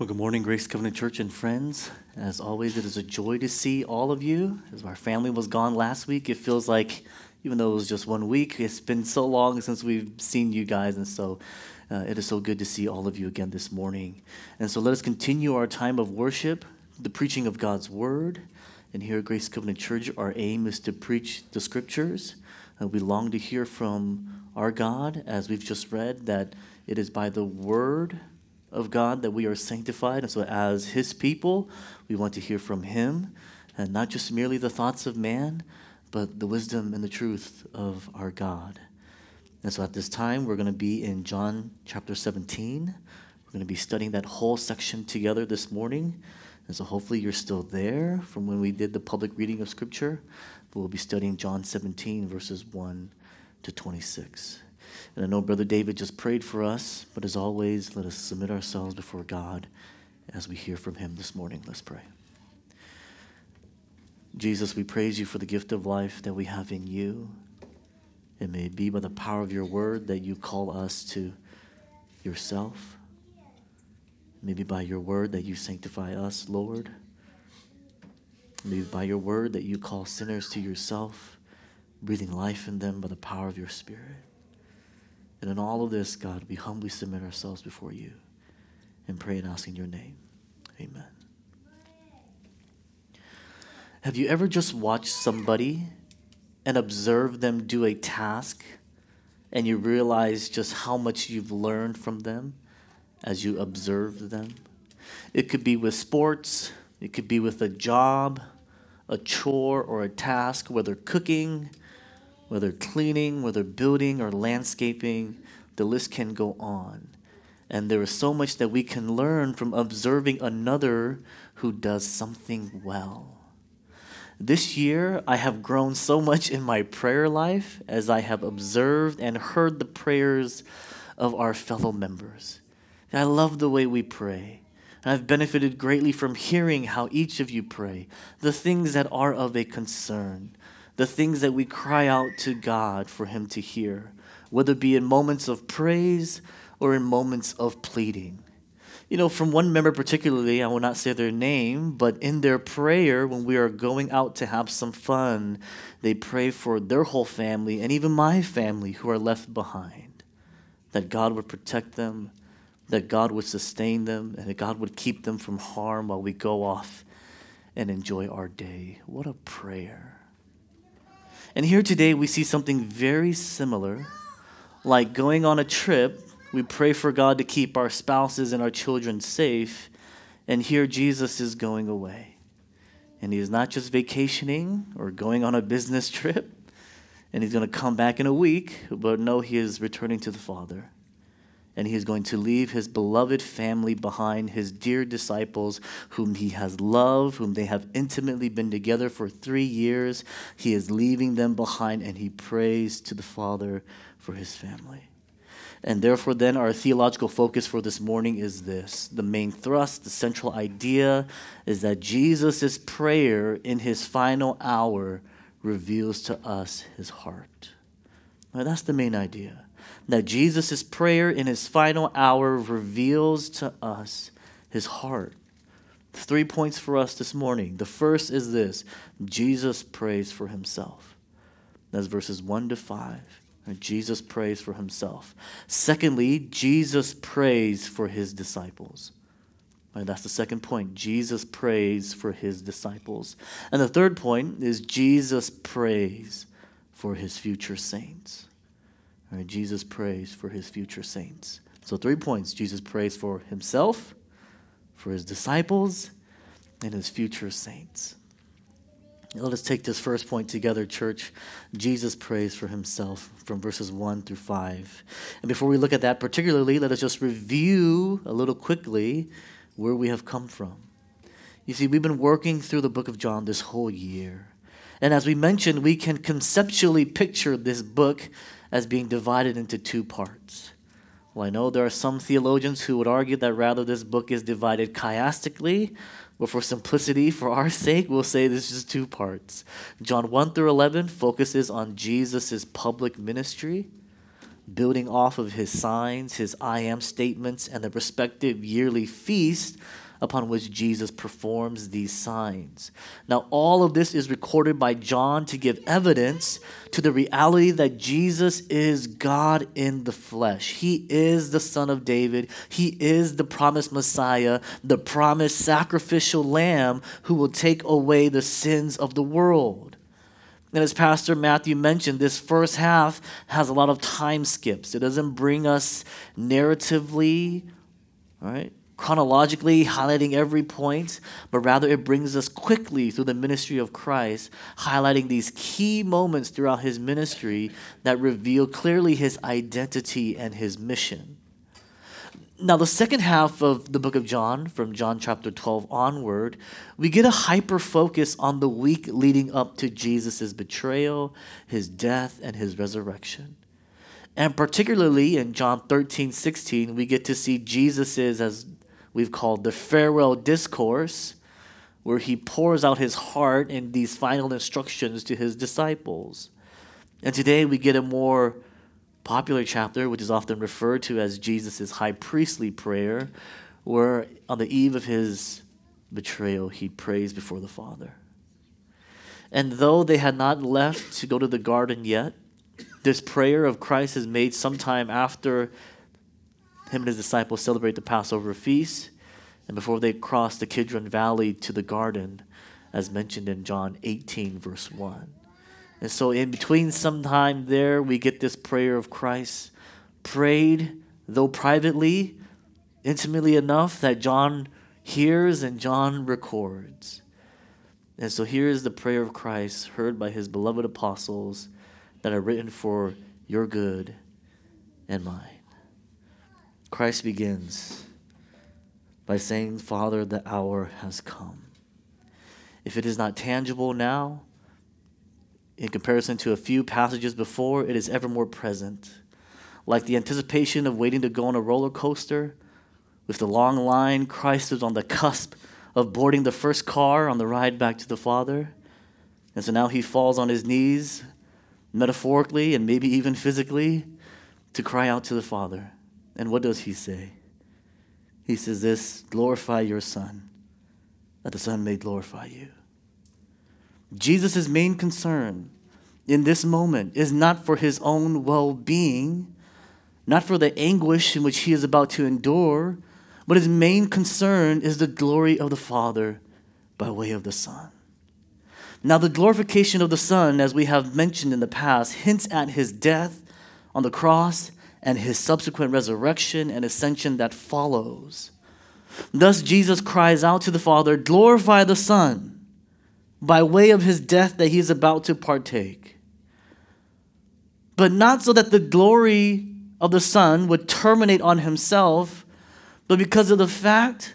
Well, good morning, Grace Covenant Church and friends. As always, it is a joy to see all of you. As our family was gone last week, it feels like, even though it was just 1 week, it's been so long since we've seen you guys, and so it is so good to see all of you again this morning. And so let us continue our time of worship, the preaching of God's Word. And here at Grace Covenant Church, our aim is to preach the Scriptures. We long to hear from our God, as we've just read, that it is by the Word of God that we are sanctified. And so as his people, we want to hear from him, and not just merely the thoughts of man, but the wisdom and the truth of our God. And so at this time, we're going to be in John chapter 17. We're going to be studying that whole section together this morning. And so hopefully you're still there from when we did the public reading of Scripture. But we'll be studying John 17, verses 1 to 26. And I know Brother David just prayed for us, but as always, let us submit ourselves before God as we hear from him this morning. Let's pray. Jesus, we praise you for the gift of life that we have in you. It may be by the power of your word that you call us to yourself. Maybe by your word that you sanctify us, Lord. Maybe by your word that you call sinners to yourself, breathing life in them by the power of your Spirit. And in all of this, God, we humbly submit ourselves before you and pray and ask in your name. Amen. Have you ever just watched somebody and observed them do a task, and you realize just how much you've learned from them as you observed them? It could be with sports, it could be with a job, a chore, or a task, whether cooking, whether cleaning, whether building or landscaping. The list can go on. And there is so much that we can learn from observing another who does something well. This year, I have grown so much in my prayer life as I have observed and heard the prayers of our fellow members. I love the way we pray. I've benefited greatly from hearing how each of you pray, the things that are of a concern, the things that we cry out to God for him to hear, whether it be in moments of praise or in moments of pleading. You know, from one member particularly, I will not say their name, but in their prayer when we are going out to have some fun, they pray for their whole family and even my family who are left behind, that God would protect them, that God would sustain them, and that God would keep them from harm while we go off and enjoy our day. What a prayer. And here today we see something very similar. Like going on a trip, we pray for God to keep our spouses and our children safe, and here Jesus is going away. And he is not just vacationing or going on a business trip, and he's going to come back in a week, but no, he is returning to the Father. And he is going to leave his beloved family behind, his dear disciples whom he has loved, whom they have intimately been together for 3 years. He is leaving them behind, and he prays to the Father for his family. And therefore, then, our theological focus for this morning is this. The main thrust, the central idea, is that Jesus' prayer in his final hour reveals to us his heart. Now, that's the main idea. That Jesus' prayer in his final hour reveals to us his heart. 3 points for us this morning. The first is this: Jesus prays for himself. That's verses 1 to 5. Jesus prays for himself. Secondly, Jesus prays for his disciples. That's the second point. Jesus prays for his disciples. And the third point is Jesus prays for his future saints. Jesus prays for his future saints. So 3 points. Jesus prays for himself, for his disciples, and his future saints. Now let us take this first point together, church. Jesus prays for himself from verses 1 through 5. And before we look at that particularly, let us just review a little quickly where we have come from. You see, we've been working through the book of John this whole year. And as we mentioned, we can conceptually picture this book as being divided into 2 parts. Well, I know there are some theologians who would argue that rather this book is divided chiastically, but for simplicity, for our sake, we'll say this is 2 parts. John 1 through 11 focuses on Jesus' public ministry. building off of his signs, his I am statements, and the respective yearly feast upon which Jesus performs these signs. Now, all of this is recorded by John to give evidence to the reality that Jesus is God in the flesh. He is the Son of David. He is the promised Messiah, the promised sacrificial lamb who will take away the sins of the world. And as Pastor Matthew mentioned, this first half has a lot of time skips. It doesn't bring us narratively, all right, chronologically highlighting every point, but rather it brings us quickly through the ministry of Christ, highlighting these key moments throughout his ministry that reveal clearly his identity and his mission. Now, the second half of the book of John, from John chapter 12 onward, we get a hyper focus on the week leading up to Jesus' betrayal, his death, and his resurrection. And particularly in John 13:16, we get to see Jesus' as we've called the farewell discourse, where he pours out his heart in these final instructions to his disciples. And today we get a more popular chapter, which is often referred to as Jesus' high priestly prayer, where on the eve of his betrayal, he prays before the Father. And though they had not left to go to the garden yet, this prayer of Christ is made sometime after him and his disciples celebrate the Passover feast, and before they cross the Kidron Valley to the garden, as mentioned in John 18, verse 1. And so in between sometime there, we get this prayer of Christ, prayed, though privately, intimately enough that John hears and John records. And so here is the prayer of Christ heard by his beloved apostles that are written for your good and mine. Christ begins by saying, Father, the hour has come. If it is not tangible now, in comparison to a few passages before, it is ever more present. Like the anticipation of waiting to go on a roller coaster, with the long line, Christ is on the cusp of boarding the first car on the ride back to the Father. And so now he falls on his knees, metaphorically and maybe even physically, to cry out to the Father. And what does he say? He says this, glorify your Son, that the Son may glorify you. Jesus' main concern in this moment is not for his own well-being, not for the anguish in which he is about to endure, but his main concern is the glory of the Father by way of the Son. Now, the glorification of the Son, as we have mentioned in the past, hints at his death on the cross and his subsequent resurrection and ascension that follows. Thus, Jesus cries out to the Father, glorify the Son by way of his death that he is about to partake. But not so that the glory of the Son would terminate on himself, but because of the fact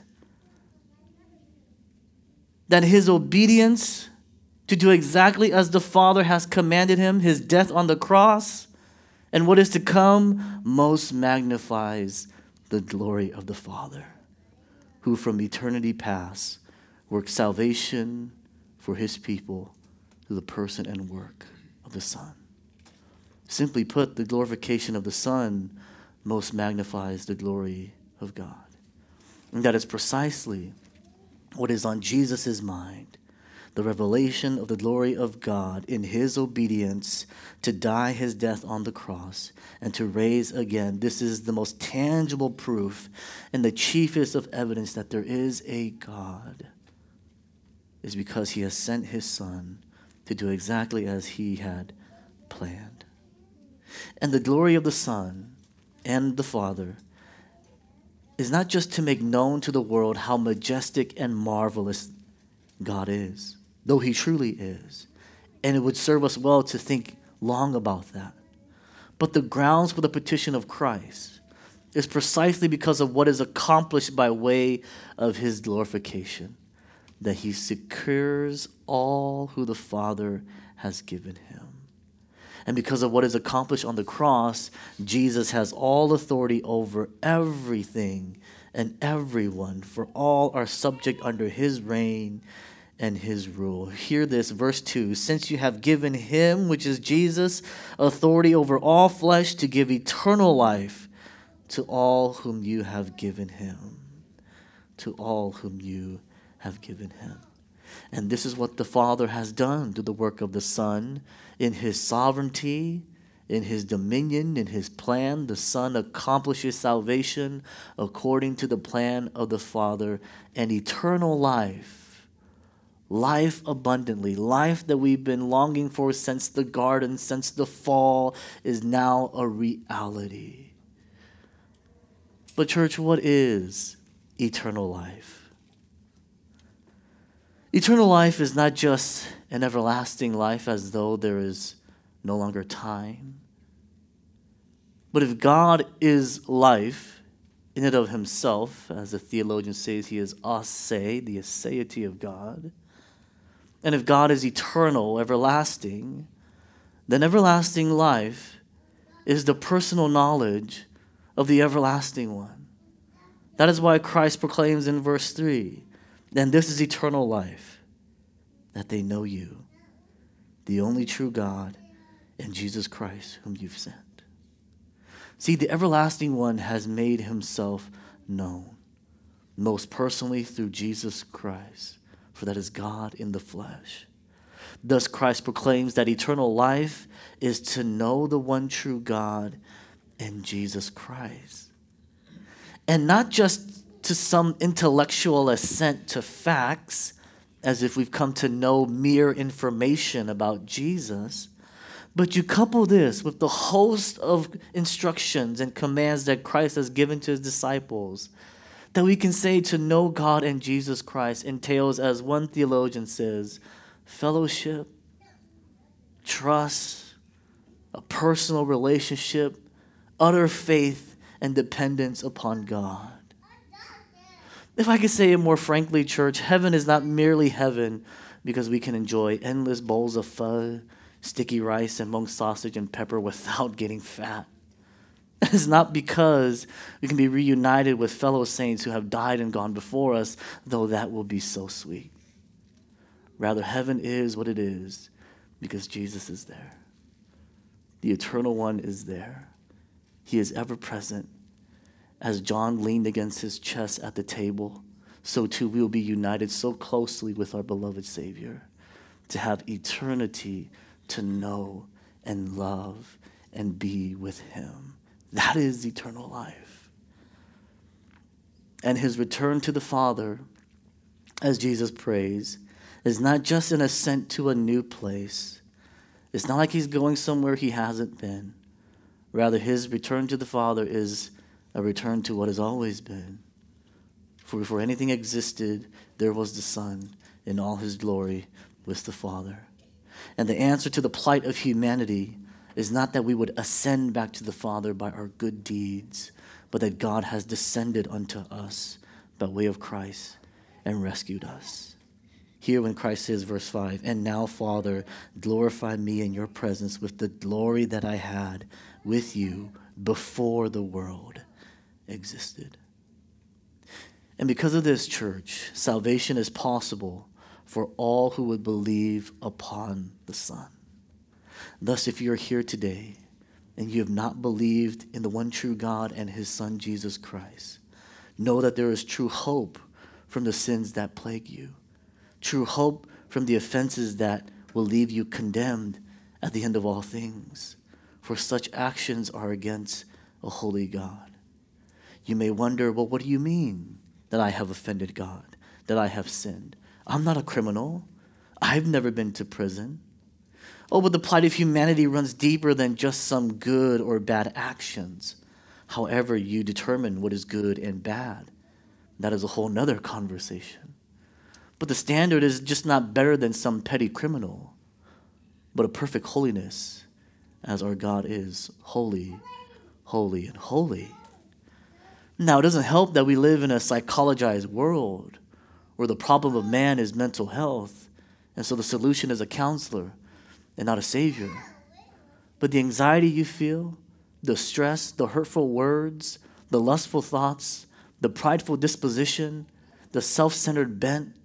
that his obedience to do exactly as the Father has commanded him, his death on the cross, and what is to come, most magnifies the glory of the Father, who from eternity past worked salvation for his people through the person and work of the Son. Simply put, the glorification of the Son most magnifies the glory of God. And that is precisely what is on Jesus' mind, the revelation of the glory of God in his obedience to die his death on the cross and to raise again. This is the most tangible proof and the chiefest of evidence that there is a God, is because he has sent his Son to do exactly as he had planned. And the glory of the Son and the Father is not just to make known to the world how majestic and marvelous God is, though he truly is. And it would serve us well to think long about that. But the grounds for the petition of Christ is precisely because of what is accomplished by way of his glorification, that he secures all who the Father has given him. And because of what is accomplished on the cross, Jesus has all authority over everything and everyone, for all are subject under his reign and his rule. Hear this, verse 2. Since you have given him, which is Jesus, authority over all flesh to give eternal life to all whom you have given him. To all whom you have given him. And this is what the Father has done through the work of the Son. In his sovereignty, in his dominion, in his plan, the Son accomplishes salvation according to the plan of the Father, and eternal life, life abundantly, life that we've been longing for since the garden, since the fall, is now a reality. But church, what is eternal life? Eternal life is not just an everlasting life as though there is no longer time. But if God is life in and of himself, as the theologian says, he is ase, the aseity of God, and if God is eternal, everlasting, then everlasting life is the personal knowledge of the everlasting one. That is why Christ proclaims in verse 3, and this is eternal life, that they know you, the only true God, and Jesus Christ, whom you've sent. See, the everlasting one has made himself known, most personally through Jesus Christ, for that is God in the flesh. Thus Christ proclaims that eternal life is to know the one true God and Jesus Christ. And not just to some intellectual assent to facts, as if we've come to know mere information about Jesus, but you couple this with the host of instructions and commands that Christ has given to his disciples, that we can say to know God and Jesus Christ entails, as one theologian says, fellowship, trust, a personal relationship, utter faith, and dependence upon God. If I could say it more frankly, church, heaven is not merely heaven because we can enjoy endless bowls of pho, sticky rice, and monk sausage and pepper without getting fat. It's not because we can be reunited with fellow saints who have died and gone before us, though that will be so sweet. Rather, heaven is what it is because Jesus is there. The Eternal One is there. He is ever present. As John leaned against his chest at the table, so too we will be united so closely with our beloved Savior to have eternity to know and love and be with him. That is eternal life. And his return to the Father, as Jesus prays, is not just an ascent to a new place. It's not like he's going somewhere he hasn't been. Rather, his return to the Father is a return to what has always been. For before anything existed, there was the Son in all his glory with the Father. And the answer to the plight of humanity is not that we would ascend back to the Father by our good deeds, but that God has descended unto us by way of Christ and rescued us. Here when Christ says, verse 5, and now, Father, glorify me in your presence with the glory that I had with you before the world existed. And because of this, church, salvation is possible for all who would believe upon the Son. Thus, if you're here today and you have not believed in the one true God and his Son, Jesus Christ, know that there is true hope from the sins that plague you, true hope from the offenses that will leave you condemned at the end of all things, for such actions are against a holy God. You may wonder, well, what do you mean that I have offended God, that I have sinned? I'm not a criminal. I've never been to prison. Oh, but the plight of humanity runs deeper than just some good or bad actions. However you determine what is good and bad, that is a whole nother conversation. But the standard is just not better than some petty criminal, but a perfect holiness, as our God is holy, holy, and holy. Now, it doesn't help that we live in a psychologized world where the problem of man is mental health, and so the solution is a counselor and not a savior. But the anxiety you feel, the stress, the hurtful words, the lustful thoughts, the prideful disposition, the self-centered bent,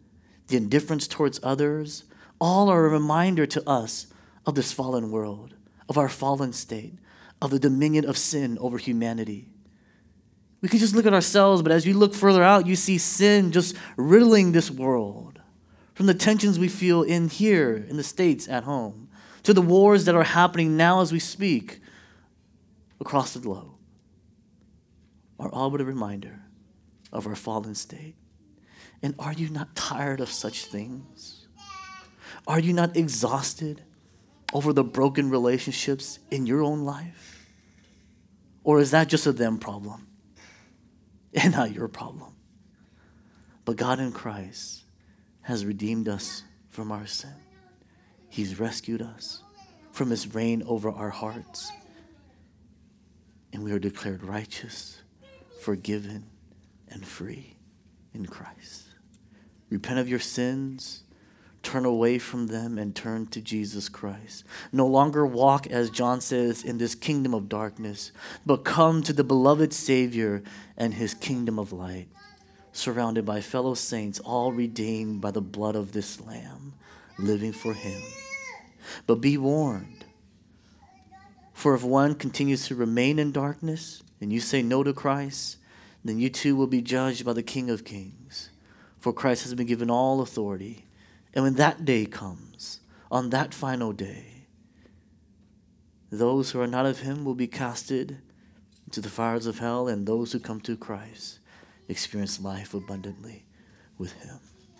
the indifference towards others, all are a reminder to us of this fallen world, of our fallen state, of the dominion of sin over humanity. We can just look at ourselves, but as you look further out, you see sin just riddling this world. From the tensions we feel in here, in the States, at home, to the wars that are happening now as we speak across the globe, are all but a reminder of our fallen state. And are you not tired of such things? Are you not exhausted over the broken relationships in your own life? Or is that just a them problem and not your problem? But God in Christ has redeemed us from our sin. He's rescued us from his reign over our hearts. And we are declared righteous, forgiven, and free in Christ. Repent of your sins, turn away from them, and turn to Jesus Christ. No longer walk, as John says, in this kingdom of darkness, but come to the beloved Savior and his kingdom of light, surrounded by fellow saints, all redeemed by the blood of this Lamb, living for him. But be warned, for if one continues to remain in darkness and you say no to Christ, then you too will be judged by the King of Kings. For Christ has been given all authority. And when that day comes, on that final day, those who are not of him will be casted into the fires of hell, and those who come to Christ experience life abundantly with him.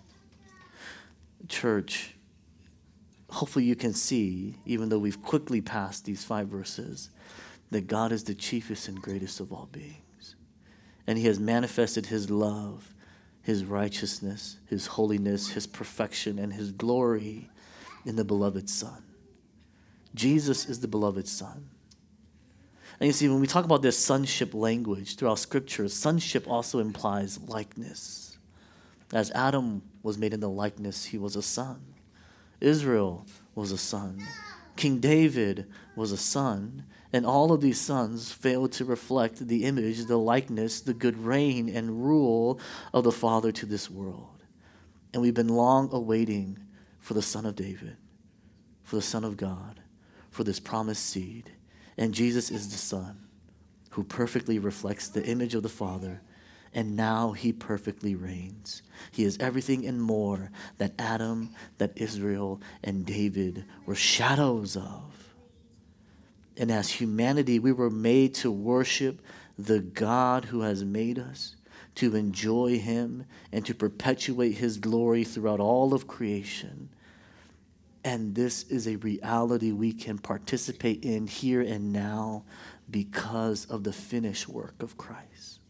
Church, hopefully you can see, even though we've quickly passed these 5 verses, that God is the chiefest and greatest of all beings. And he has manifested his love, his righteousness, his holiness, his perfection, and his glory in the beloved Son. Jesus is the beloved Son. And you see, when we talk about this sonship language throughout Scripture, sonship also implies likeness. As Adam was made in the likeness, he was a son. Israel was a son. King David was a son. And all of these sons failed to reflect the image, the likeness, the good reign and rule of the Father to this world. And we've been long awaiting for the Son of David, for the Son of God, for this promised seed. And Jesus is the Son who perfectly reflects the image of the Father, and now he perfectly reigns. He is everything and more that Adam, that Israel, and David were shadows of. And as humanity, we were made to worship the God who has made us, to enjoy him, and to perpetuate his glory throughout all of creation. And this is a reality we can participate in here and now because of the finished work of Christ.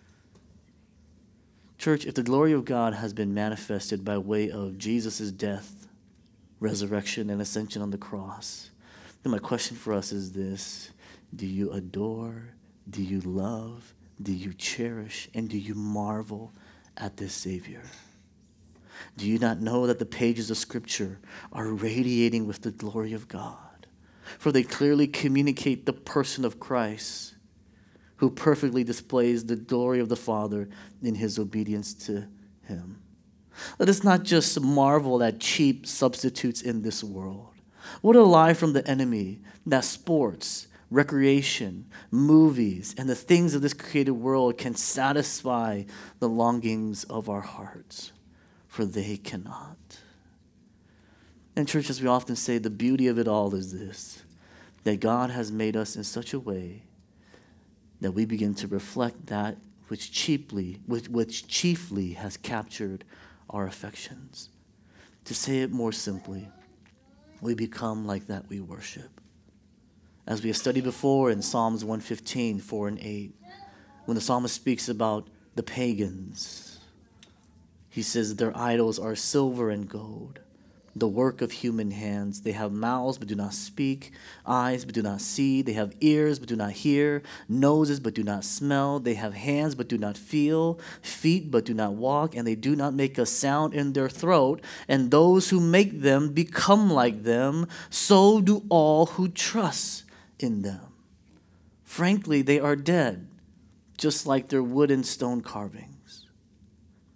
Church, if the glory of God has been manifested by way of Jesus' death, resurrection, and ascension on the cross, then my question for us is this: do you adore, do you love, do you cherish, and do you marvel at this Savior? Do you not know that the pages of Scripture are radiating with the glory of God? For they clearly communicate the person of Christ, who perfectly displays the glory of the Father in his obedience to him. Let us not just marvel at cheap substitutes in this world. What a lie from the enemy that sports, recreation, movies, and the things of this created world can satisfy the longings of our hearts, for they cannot. And church, as we often say, the beauty of it all is this: that God has made us in such a way that we begin to reflect that which chiefly has captured our affections. To say it more simply, we become like that we worship. As we have studied before in Psalms 115, 4 and 8, when the psalmist speaks about the pagans, he says their idols are silver and gold, the work of human hands. They have mouths but do not speak, eyes but do not see. They have ears but do not hear, noses but do not smell. They have hands but do not feel, feet but do not walk, and they do not make a sound in their throat. And those who make them become like them. So do all who trust in them. Frankly, they are dead, just like their wood and stone carvings.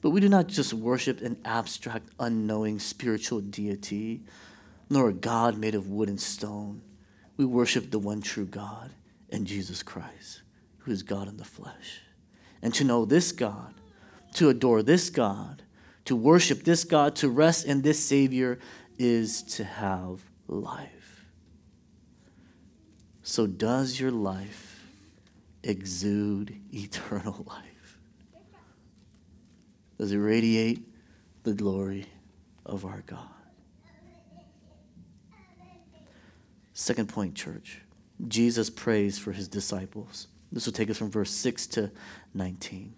But we do not just worship an abstract, unknowing spiritual deity, nor a God made of wood and stone. We worship the one true God and Jesus Christ, who is God in the flesh. And to know this God, to adore this God, to worship this God, to rest in this Savior is to have life. So does your life exude eternal life? Does it radiate the glory of our God? Second point, church. Jesus prays for his disciples. This will take us from verse 6 to 19.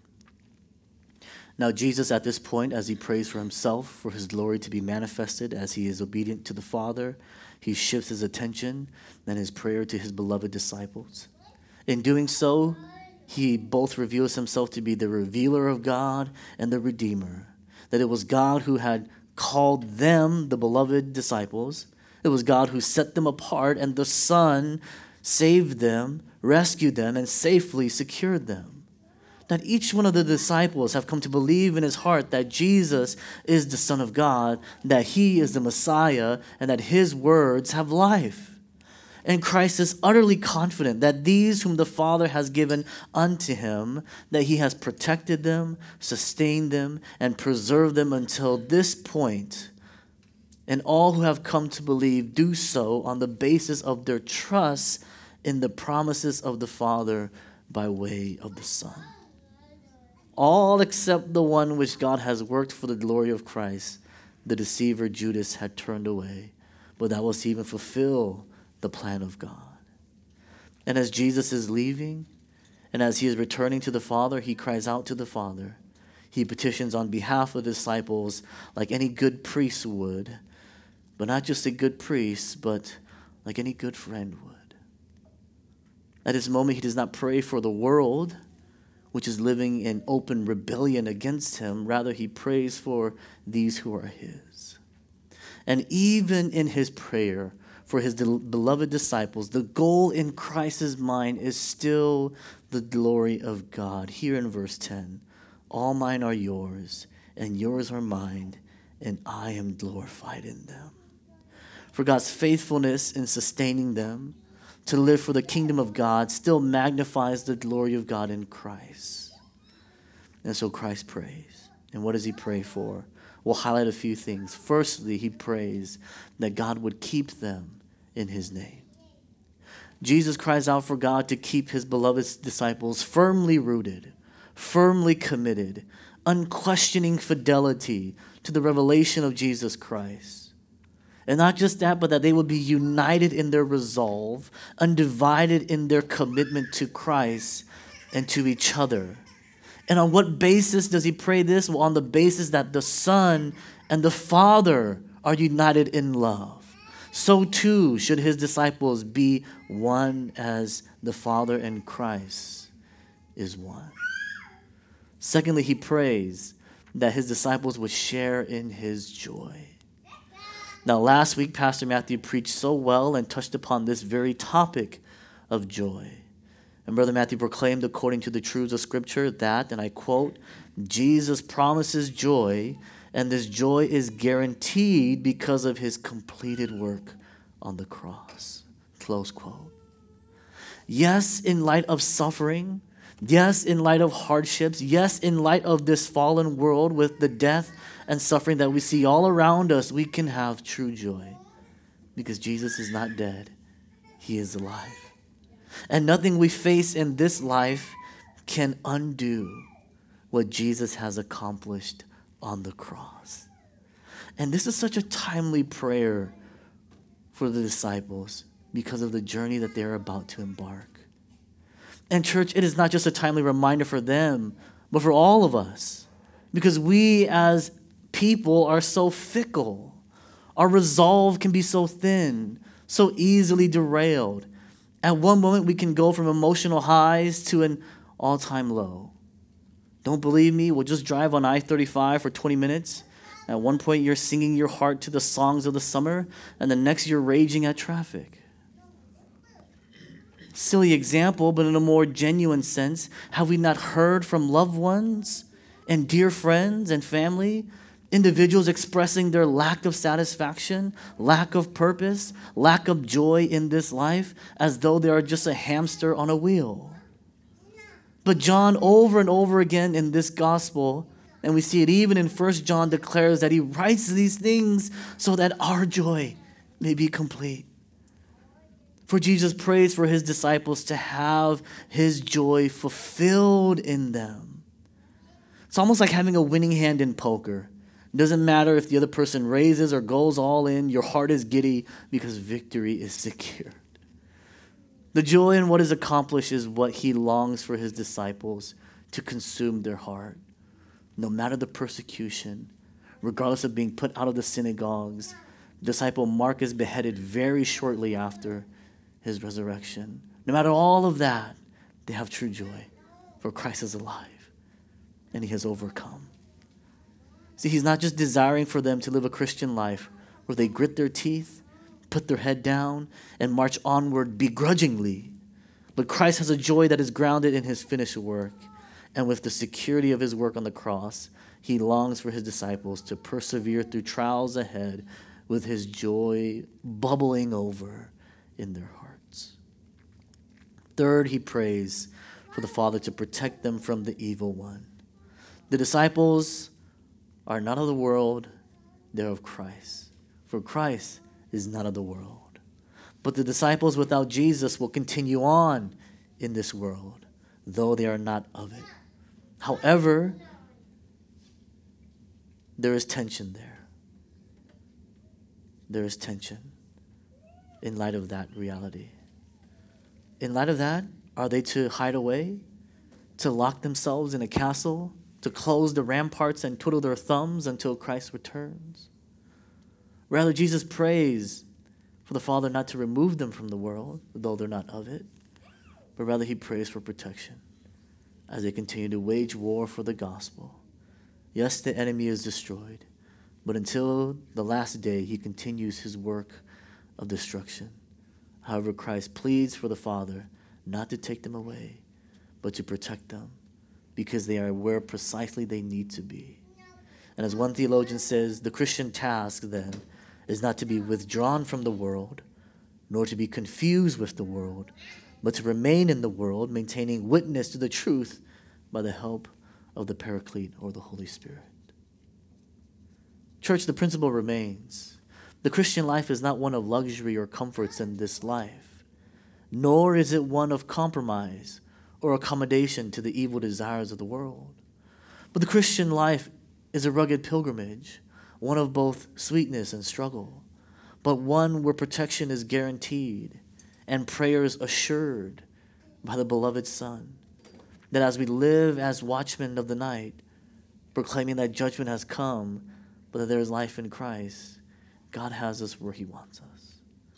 Now, Jesus, at this point, as he prays for himself, for his glory to be manifested as he is obedient to the Father, he shifts his attention and his prayer to his beloved disciples. In doing so, he both reveals himself to be the revealer of God and the Redeemer, that it was God who had called them, the beloved disciples. It was God who set them apart, and the Son saved them, rescued them, and safely secured them. That each one of the disciples have come to believe in his heart that Jesus is the Son of God, that he is the Messiah, and that his words have life. And Christ is utterly confident that these whom the Father has given unto him, that he has protected them, sustained them, and preserved them until this point. And all who have come to believe do so on the basis of their trust in the promises of the Father by way of the Son. All except the one which God has worked for the glory of Christ, the deceiver Judas had turned away, but that was to even fulfill the plan of God. And as Jesus is leaving, and as he is returning to the Father, he cries out to the Father. He petitions on behalf of the disciples like any good priest would, but not just a good priest, but like any good friend would. At this moment, he does not pray for the world, which is living in open rebellion against him. Rather, he prays for these who are his. And even in his prayer for his beloved disciples, the goal in Christ's mind is still the glory of God. Here in verse 10, all mine are yours, and yours are mine, and I am glorified in them. For God's faithfulness in sustaining them to live for the kingdom of God still magnifies the glory of God in Christ. And so Christ prays. And what does he pray for? We'll highlight a few things. Firstly, he prays that God would keep them in his name. Jesus cries out for God to keep his beloved disciples firmly rooted, firmly committed, unquestioning fidelity to the revelation of Jesus Christ. And not just that, but that they would be united in their resolve, undivided in their commitment to Christ and to each other. And on what basis does he pray this? Well, on the basis that the Son and the Father are united in love. So too should his disciples be one as the Father and Christ is one. Secondly, he prays that his disciples would share in his joy. Now, last week, Pastor Matthew preached so well and touched upon this very topic of joy. And Brother Matthew proclaimed, according to the truths of Scripture, that, and I quote, Jesus promises joy, and this joy is guaranteed because of his completed work on the cross. Close quote. Yes, in light of suffering, yes, in light of hardships, yes, in light of this fallen world with the death and suffering that we see all around us, we can have true joy because Jesus is not dead. He is alive. And nothing we face in this life can undo what Jesus has accomplished on the cross. And this is such a timely prayer for the disciples because of the journey that they're about to embark. And church, it is not just a timely reminder for them, but for all of us, because we as people are so fickle. Our resolve can be so thin, so easily derailed. At one moment, we can go from emotional highs to an all-time low. Don't believe me? We'll just drive on I-35 for 20 minutes. At one point, you're singing your heart to the songs of the summer, and the next you're raging at traffic. Silly example, but in a more genuine sense, have we not heard from loved ones and dear friends and family, individuals expressing their lack of satisfaction, lack of purpose, lack of joy in this life, as though they are just a hamster on a wheel. But John, over and over again in this gospel, and we see it even in 1 John, declares that he writes these things so that our joy may be complete. For Jesus prays for his disciples to have his joy fulfilled in them. It's almost like having a winning hand in poker. It doesn't matter if the other person raises or goes all in, your heart is giddy because victory is secured. The joy in what is accomplished is what he longs for his disciples to consume their heart. No matter the persecution, regardless of being put out of the synagogues, disciple Mark is beheaded very shortly after his resurrection. No matter all of that, they have true joy, for Christ is alive and he has overcome. See, he's not just desiring for them to live a Christian life where they grit their teeth, put their head down, and march onward begrudgingly. But Christ has a joy that is grounded in his finished work. And with the security of his work on the cross, he longs for his disciples to persevere through trials ahead with his joy bubbling over in their hearts. Third, he prays for the Father to protect them from the evil one. The disciples are not of the world, they're of Christ. For Christ is not of the world. But the disciples without Jesus will continue on in this world, though they are not of it. However, there is tension there. There is tension in light of that reality. In light of that, are they to hide away, to lock themselves in a castle, to close the ramparts and twiddle their thumbs until Christ returns? Rather, Jesus prays for the Father not to remove them from the world, though they're not of it, but rather he prays for protection as they continue to wage war for the gospel. Yes, the enemy is destroyed, but until the last day, he continues his work of destruction. However, Christ pleads for the Father not to take them away, but to protect them, because they are where precisely they need to be. And as one theologian says, the Christian task then is not to be withdrawn from the world, nor to be confused with the world, but to remain in the world, maintaining witness to the truth by the help of the Paraclete or the Holy Spirit. Church, the principle remains. The Christian life is not one of luxury or comforts in this life, nor is it one of compromise or accommodation to the evil desires of the world. But the Christian life is a rugged pilgrimage, one of both sweetness and struggle, but one where protection is guaranteed and prayers assured by the beloved Son. That as we live as watchmen of the night, proclaiming that judgment has come, but that there is life in Christ, God has us where he wants us.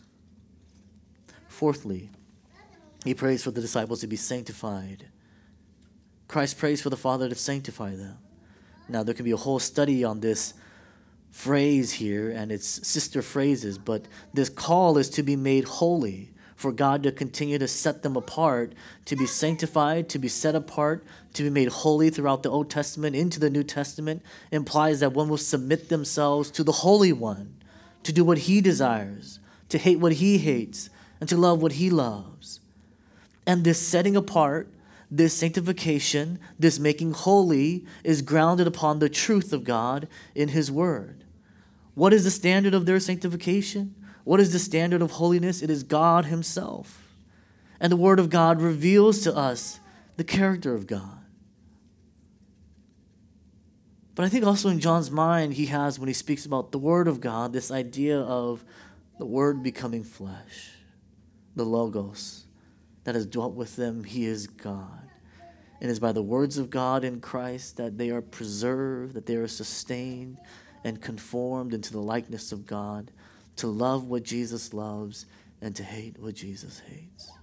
Fourthly, he prays for the disciples to be sanctified. Christ prays for the Father to sanctify them. Now, there can be a whole study on this phrase here and its sister phrases, but this call is to be made holy, for God to continue to set them apart, to be sanctified, to be set apart, to be made holy throughout the Old Testament into the New Testament, implies that one will submit themselves to the Holy One, to do what he desires, to hate what he hates, and to love what he loves. And this setting apart, this sanctification, this making holy is grounded upon the truth of God in his word. What is the standard of their sanctification? What is the standard of holiness? It is God himself. And the word of God reveals to us the character of God. But I think also in John's mind, he has, when he speaks about the word of God, this idea of the word becoming flesh, the Logos that has dwelt with them. He is God. It is by the words of God in Christ that they are preserved, that they are sustained and conformed into the likeness of God, to love what Jesus loves and to hate what Jesus hates.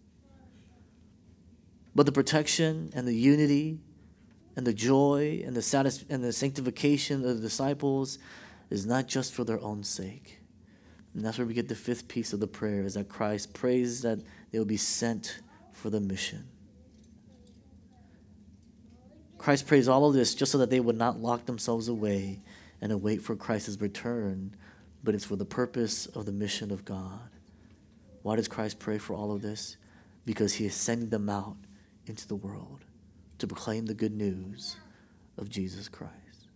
But the protection and the unity and the joy and the sanctification of the disciples is not just for their own sake. And that's where we get the fifth piece of the prayer, is that Christ prays that they will be sent for the mission. Christ prays all of this just so that they would not lock themselves away and await for Christ's return, but it's for the purpose of the mission of God. Why does Christ pray for all of this? Because he is sending them out into the world to proclaim the good news of Jesus Christ.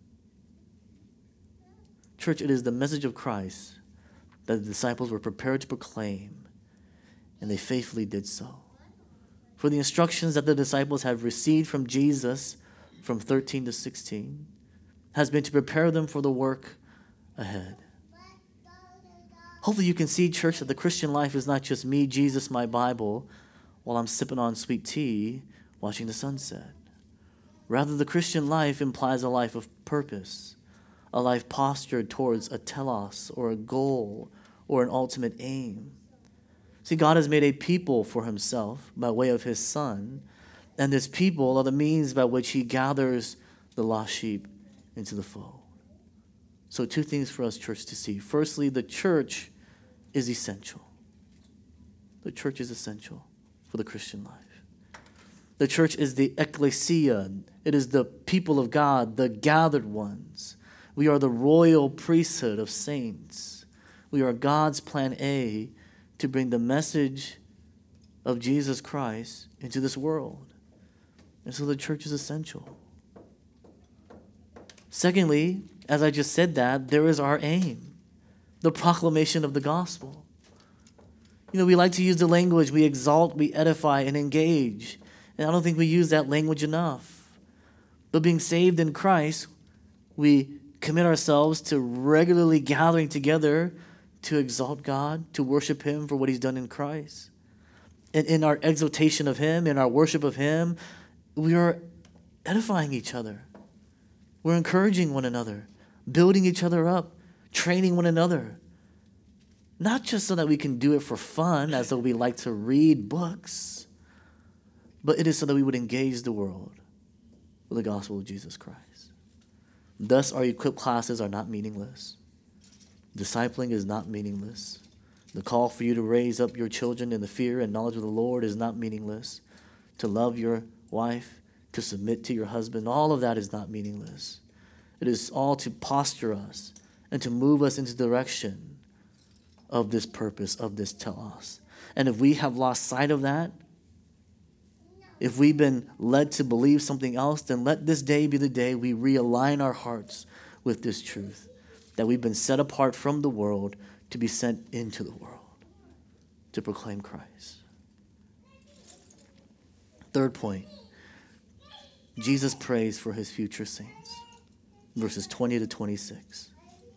Church, it is the message of Christ that the disciples were prepared to proclaim, and they faithfully did so. For the instructions that the disciples have received from Jesus from 13 to 16 has been to prepare them for the work ahead. Hopefully you can see, church, that the Christian life is not just me, Jesus, my Bible, while I'm sipping on sweet tea, watching the sunset. Rather, the Christian life implies a life of purpose, a life postured towards a telos or a goal or an ultimate aim. See, God has made a people for himself by way of his Son, and this people are the means by which he gathers the lost sheep into the fold. So 2 things for us, church, to see. Firstly, the church is essential. The church is essential for the Christian life. The church is the ecclesia. It is the people of God, the gathered ones. We are the royal priesthood of saints. We are God's plan A to bring the message of Jesus Christ into this world. And so the church is essential. Secondly, as I just said that, there is our aim, the proclamation of the gospel. We like to use the language, we exalt, we edify, and engage. And I don't think we use that language enough. But being saved in Christ, we commit ourselves to regularly gathering together to exalt God, to worship him for what he's done in Christ. And in our exaltation of him, in our worship of him, we are edifying each other. We're encouraging one another, building each other up, training one another. Not just so that we can do it for fun, as though we like to read books, but it is so that we would engage the world with the gospel of Jesus Christ. Thus, our equipped classes are not meaningless. Discipling is not meaningless. The call for you to raise up your children in the fear and knowledge of the Lord is not meaningless. To love your wife, to submit to your husband, all of that is not meaningless. It is all to posture us and to move us into the direction of this purpose, of this telos. And if we have lost sight of that, if we've been led to believe something else, then let this day be the day we realign our hearts with this truth, that we've been set apart from the world to be sent into the world to proclaim Christ. Third point, Jesus prays for his future saints. Verses 20 to 26.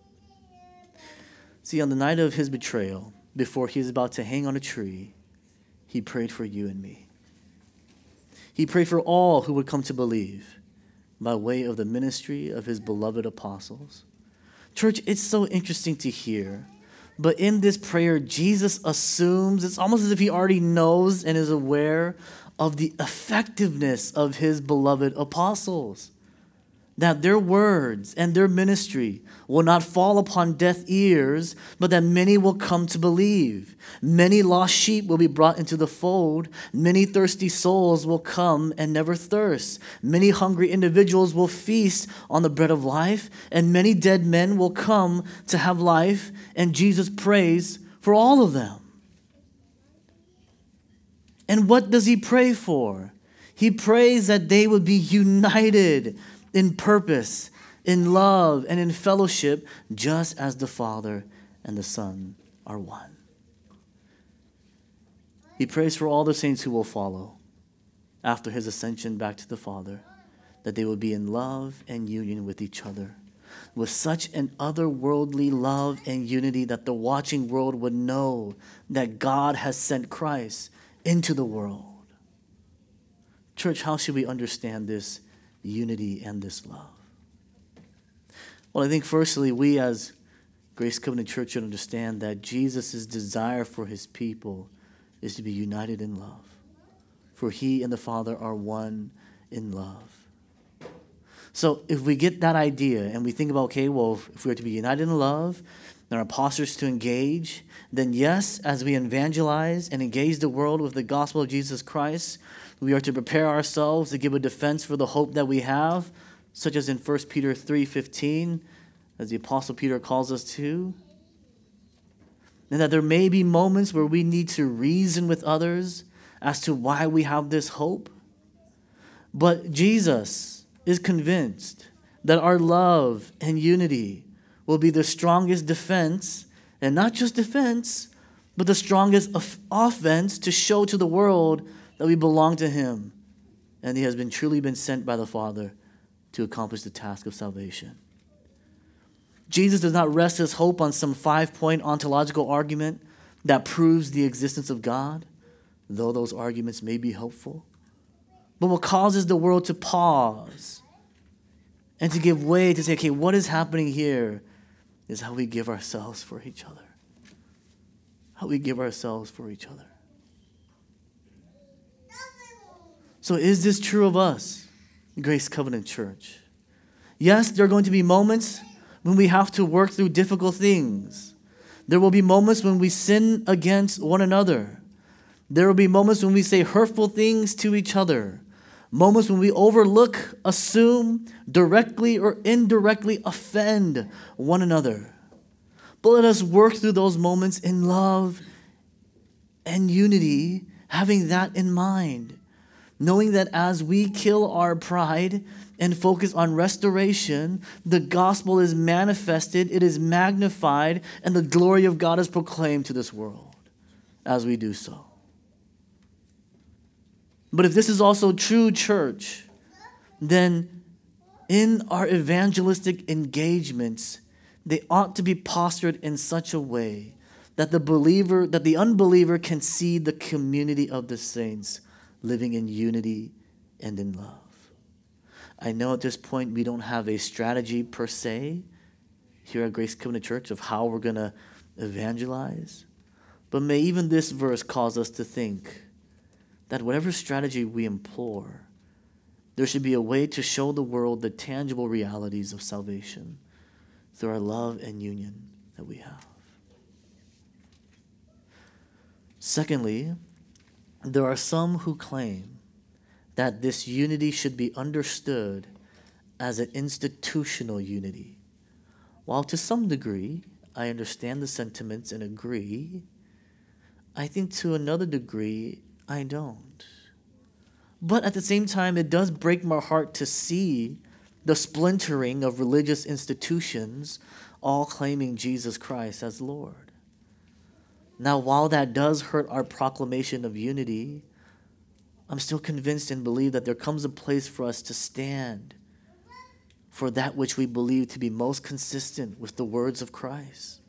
See, on the night of his betrayal, before he is about to hang on a tree, he prayed for you and me. He prayed for all who would come to believe by way of the ministry of his beloved apostles. Church, it's so interesting to hear, but in this prayer, Jesus assumes, it's almost as if he already knows and is aware of the effectiveness of his beloved apostles. That their words and their ministry will not fall upon deaf ears, but that many will come to believe. Many lost sheep will be brought into the fold. Many thirsty souls will come and never thirst. Many hungry individuals will feast on the bread of life, and many dead men will come to have life, and Jesus prays for all of them. And what does he pray for? He prays that they would be united in purpose, in love, and in fellowship, just as the Father and the Son are one. He prays for all the saints who will follow after his ascension back to the Father, that they will be in love and union with each other, with such an otherworldly love and unity that the watching world would know that God has sent Christ into the world. Church, how should we understand this unity and this love? Well, I think firstly, we as Grace Covenant Church should understand that Jesus' desire for his people is to be united in love. For he and the Father are one in love. So if we get that idea and we think about, okay, well, if we are to be united in love and our postures to engage, then yes, as we evangelize and engage the world with the gospel of Jesus Christ, We are to prepare ourselves to give a defense for the hope that we have, such as in 1 Peter 3:15, as the Apostle Peter calls us to. And that there may be moments where we need to reason with others as to why we have this hope. But Jesus is convinced that our love and unity will be the strongest defense, and not just defense, but the strongest offense to show to the world that we belong to him and he has been truly been sent by the Father to accomplish the task of salvation. Jesus does not rest his hope on some 5-point ontological argument that proves the existence of God, though those arguments may be helpful. But what causes the world to pause and to give way to say, okay, what is happening here is how we give ourselves for each other. How we give ourselves for each other. So is this true of us, Grace Covenant Church? Yes, there are going to be moments when we have to work through difficult things. There will be moments when we sin against one another. There will be moments when we say hurtful things to each other. Moments when we overlook, assume, directly or indirectly offend one another. But let us work through those moments in love and unity, having that in mind. Knowing that as we kill our pride and focus on restoration, the gospel is manifested, it is magnified, and the glory of God is proclaimed to this world as we do so. But if this is also true, church, then in our evangelistic engagements, they ought to be postured in such a way that the unbeliever can see the community of the saints living in unity and in love. I know at this point we don't have a strategy per se here at Grace Covenant Church of how we're going to evangelize, but may even this verse cause us to think that whatever strategy we employ, there should be a way to show the world the tangible realities of salvation through our love and union that we have. Secondly, there are some who claim that this unity should be understood as an institutional unity. While to some degree, I understand the sentiments and agree, I think to another degree, I don't. But at the same time, it does break my heart to see the splintering of religious institutions all claiming Jesus Christ as Lord. Now, while that does hurt our proclamation of unity, I'm still convinced and believe that there comes a place for us to stand for that which we believe to be most consistent with the words of Christ.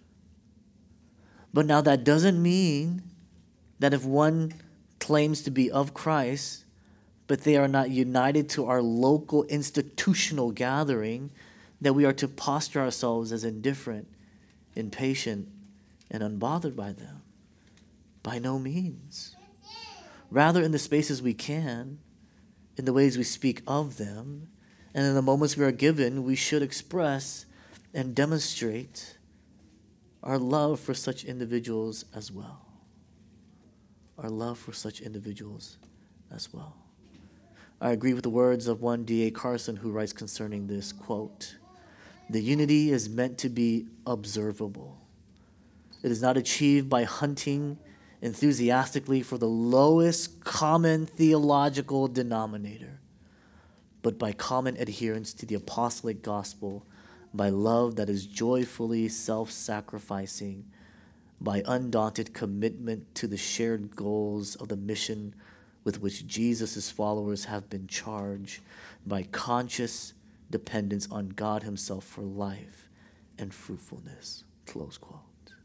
But now that doesn't mean that if one claims to be of Christ, but they are not united to our local institutional gathering, that we are to posture ourselves as indifferent, impatient, and unbothered by them. By no means. Rather, in the spaces we can, in the ways we speak of them, and in the moments we are given, we should express and demonstrate our love for such individuals as well. Our love for such individuals as well. I agree with the words of one D.A. Carson who writes concerning this, quote, "The unity is meant to be observable. It is not achieved by hunting enthusiastically for the lowest common theological denominator, but by common adherence to the apostolic gospel, by love that is joyfully self-sacrificing, by undaunted commitment to the shared goals of the mission with which Jesus' followers have been charged, by conscious dependence on God himself for life and fruitfulness." Close quote.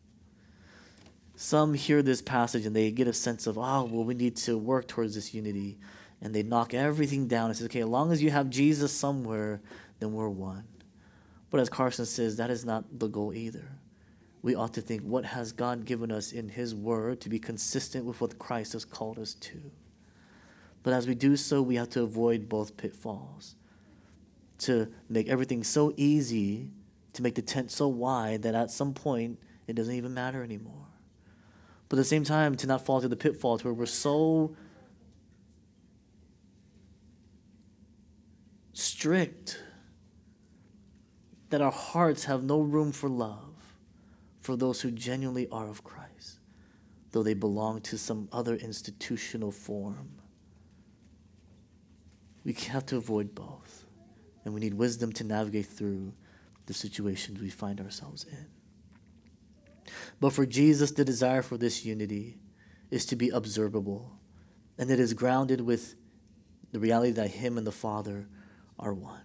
Some hear this passage and they get a sense of, we need to work towards this unity. And they knock everything down and say, okay, as long as you have Jesus somewhere, then we're one. But as Carson says, that is not the goal either. We ought to think, what has God given us in his word to be consistent with what Christ has called us to? But as we do so, we have to avoid both pitfalls. To make everything so easy, to make the tent so wide that at some point it doesn't even matter anymore. But at the same time, to not fall into the pitfalls where we're so strict, that our hearts have no room for love for those who genuinely are of Christ, though they belong to some other institutional form. We have to avoid both, and we need wisdom to navigate through the situations we find ourselves in. But for Jesus, the desire for this unity is to be observable, and it is grounded with the reality that Him and the Father are one.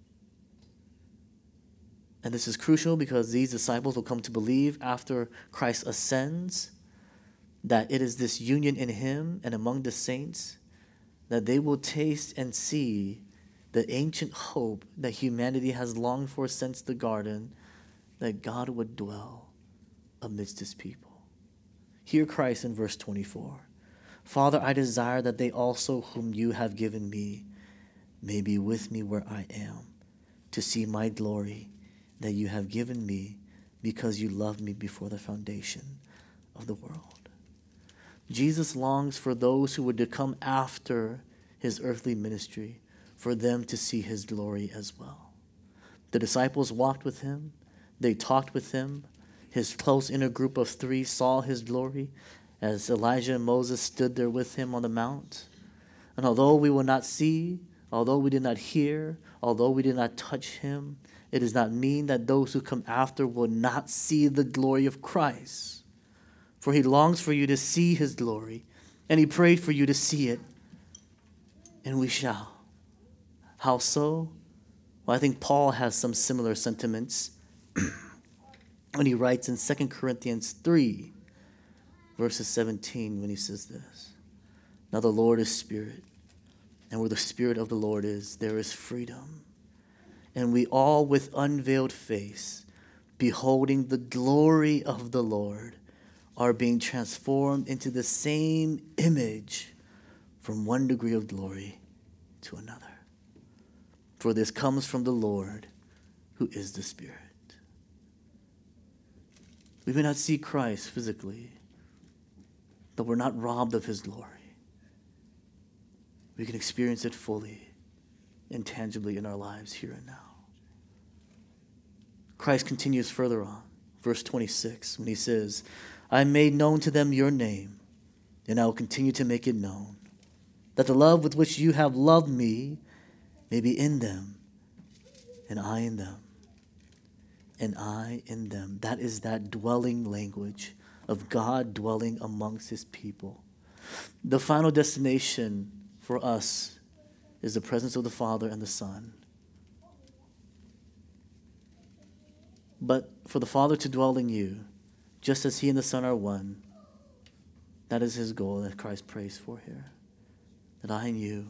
And this is crucial because these disciples will come to believe after Christ ascends that it is this union in Him and among the saints that they will taste and see the ancient hope that humanity has longed for since the garden, that God would dwell amidst His people. Hear Christ in verse 24. Father, I desire that they also whom you have given me may be with me where I am, to see my glory that you have given me because you loved me before the foundation of the world. Jesus longs for those who would come after His earthly ministry, for them to see His glory as well. The disciples walked with Him. They talked with Him. His close inner group of 3 saw His glory as Elijah and Moses stood there with Him on the mount. And although we will not see, although we did not hear, although we did not touch Him, it does not mean that those who come after will not see the glory of Christ. For He longs for you to see His glory, and He prayed for you to see it, and we shall. How so? Well, I think Paul has some similar sentiments when he writes in 2 Corinthians 3, verses 17, when he says this. Now the Lord is Spirit, and where the Spirit of the Lord is, there is freedom. And we all with unveiled face, beholding the glory of the Lord, are being transformed into the same image from one degree of glory to another. For this comes from the Lord, who is the Spirit. We may not see Christ physically, but we're not robbed of His glory. We can experience it fully and tangibly in our lives here and now. Christ continues further on, verse 26, when He says, I made known to them your name, and I will continue to make it known, that the love with which you have loved me may be in them, and I in them, and I in them. That is that dwelling language of God dwelling amongst His people. The final destination for us is the presence of the Father and the Son. But for the Father to dwell in you, just as He and the Son are one, that is His goal that Christ prays for here. That I and you,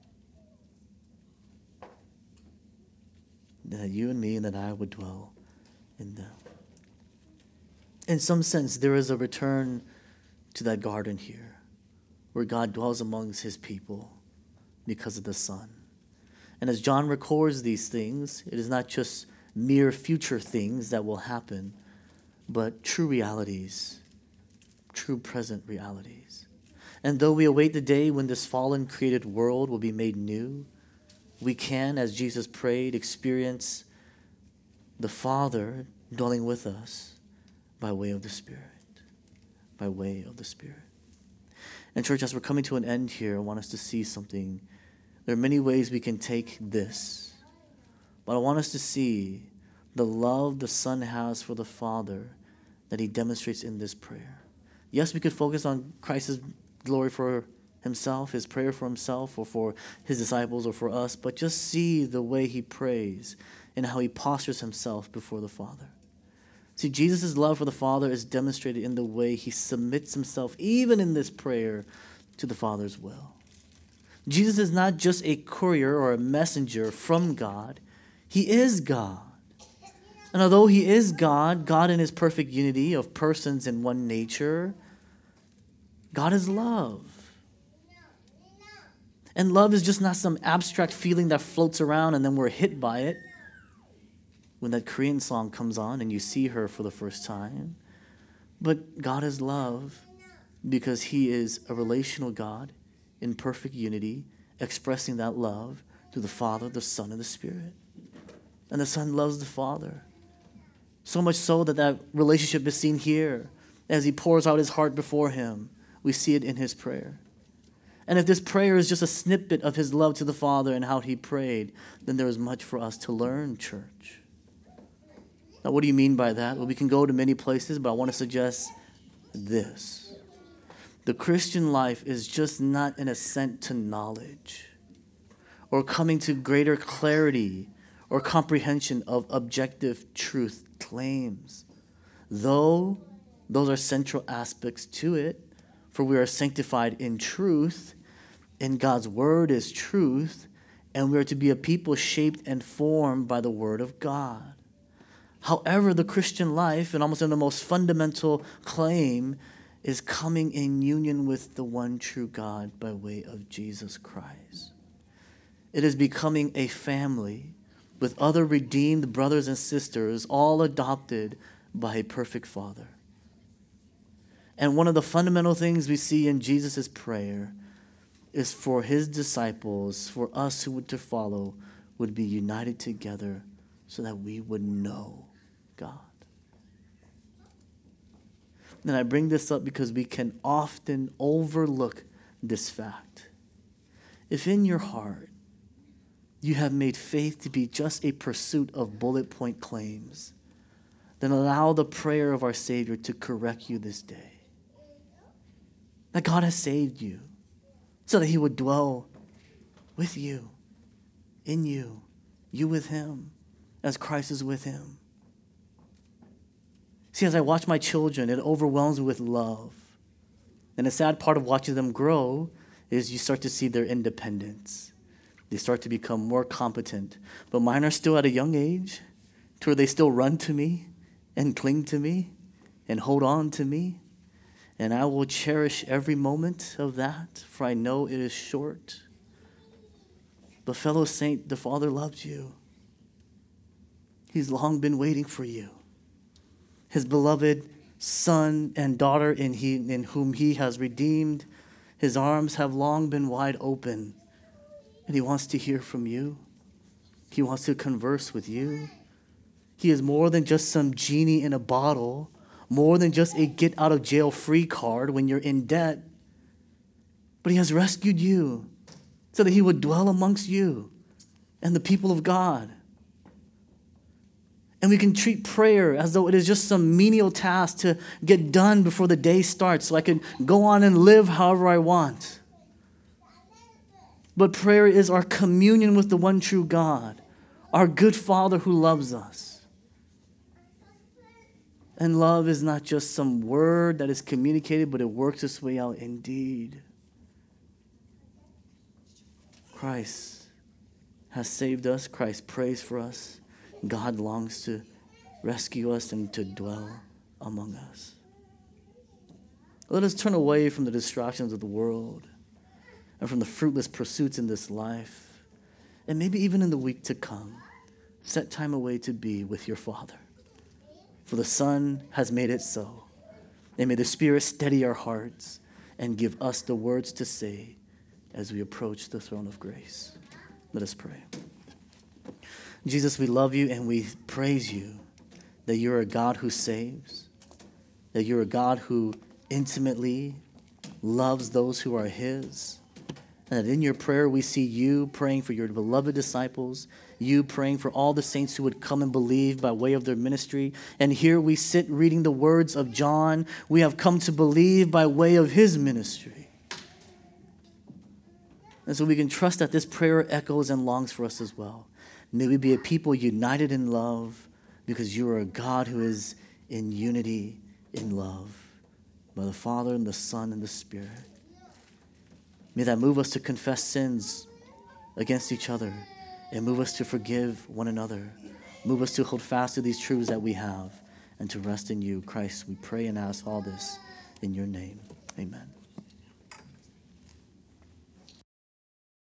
that you and me, and that I would dwell in them. In some sense, there is a return to that garden here, where God dwells amongst His people because of the Son. And as John records these things, it is not just mere future things that will happen, but true realities, true present realities. And though we await the day when this fallen created world will be made new, we can, as Jesus prayed, experience the Father dwelling with us by way of the Spirit. By way of the Spirit. And church, as we're coming to an end here, I want us to see something. There are many ways we can take this, but I want us to see the love the Son has for the Father that He demonstrates in this prayer. Yes, we could focus on Christ's glory for Himself, His prayer for Himself, or for His disciples, or for us, but just see the way He prays and how He postures Himself before the Father. See, Jesus' love for the Father is demonstrated in the way He submits Himself, even in this prayer, to the Father's will. Jesus is not just a courier or a messenger from God. He is God. And although He is God, God in His perfect unity of persons in one nature, God is love. And love is just not some abstract feeling that floats around and then we're hit by it. When that Korean song comes on and you see her for the first time. But God is love because He is a relational God in perfect unity, expressing that love to the Father, the Son, and the Spirit. And the Son loves the Father. So much so that that relationship is seen here as he pours out his heart before him. We see it in his prayer. And if this prayer is just a snippet of his love to the Father and how he prayed, then there is much for us to learn, church. Now, what do you mean by that? Well, we can go to many places, but I want to suggest this. The Christian life is just not an ascent to knowledge or coming to greater clarity or comprehension of objective truth claims. Though those are central aspects to it, for we are sanctified in truth, and God's word is truth, and we are to be a people shaped and formed by the word of God. However, the Christian life, and almost in the most fundamental claim, is coming in union with the one true God by way of Jesus Christ. It is becoming a family with other redeemed brothers and sisters, all adopted by a perfect Father. And one of the fundamental things we see in Jesus' prayer is for his disciples, for us who would to follow, would be united together so that we would know God. And I bring this up because we can often overlook this fact. If in your heart you have made faith to be just a pursuit of bullet point claims, then allow the prayer of our Savior to correct you this day. That God has saved you so that he would dwell with you, in you, you with him, as Christ is with him. See, as I watch my children, it overwhelms me with love. And the sad part of watching them grow is you start to see their independence. They start to become more competent. But mine are still at a young age to where they still run to me and cling to me and hold on to me. And I will cherish every moment of that, for I know it is short. But fellow saint, the Father loves you. He's long been waiting for you. His beloved son and daughter in whom he has redeemed, his arms have long been wide open. And he wants to hear from you. He wants to converse with you. He is more than just some genie in a bottle, more than just a get-out-of-jail-free card when you're in debt. But he has rescued you so that he would dwell amongst you and the people of God. And we can treat prayer as though it is just some menial task to get done before the day starts so I can go on and live however I want. But prayer is our communion with the one true God, our good Father who loves us. And love is not just some word that is communicated, but it works its way out indeed. Christ has saved us. Christ prays for us. God longs to rescue us and to dwell among us. Let us turn away from the distractions of the world and from the fruitless pursuits in this life, and maybe even in the week to come, set time away to be with your Father. For the Son has made it so. And may the Spirit steady our hearts and give us the words to say as we approach the throne of grace. Let us pray. Jesus, we love you and we praise you that you're a God who saves, that you're a God who intimately loves those who are his, and that in your prayer we see you praying for your beloved disciples, you praying for all the saints who would come and believe by way of their ministry. And here we sit reading the words of John. We have come to believe by way of his ministry. And so we can trust that this prayer echoes and longs for us as well. May we be a people united in love because you are a God who is in unity in love by the Father and the Son and the Spirit. May that move us to confess sins against each other and move us to forgive one another. Move us to hold fast to these truths that we have and to rest in you. Christ, we pray and ask all this in your name. Amen.